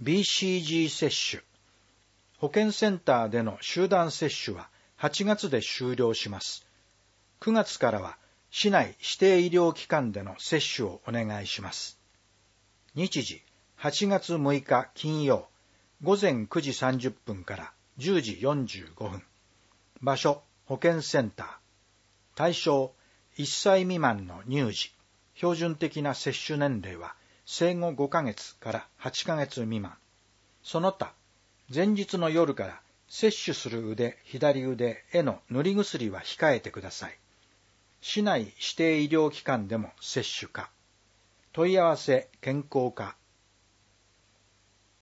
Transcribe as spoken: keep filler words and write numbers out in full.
ビーシージー 接種。保健センターでの集団接種ははちがつで終了します。くがつからは市内指定医療機関での接種をお願いします。日時、はちがつむいか金曜、ごぜんくじさんじゅっぷんからじゅうじよんじゅうごふん。場所、保健センター。対象、いっさい未満の乳児。標準的な接種年齢は生後ごかげつからはちかげつ未満。その他、前日の夜から接種する腕、左腕への塗り薬は控えてください。市内指定医療機関でも接種可。問い合わせ健康課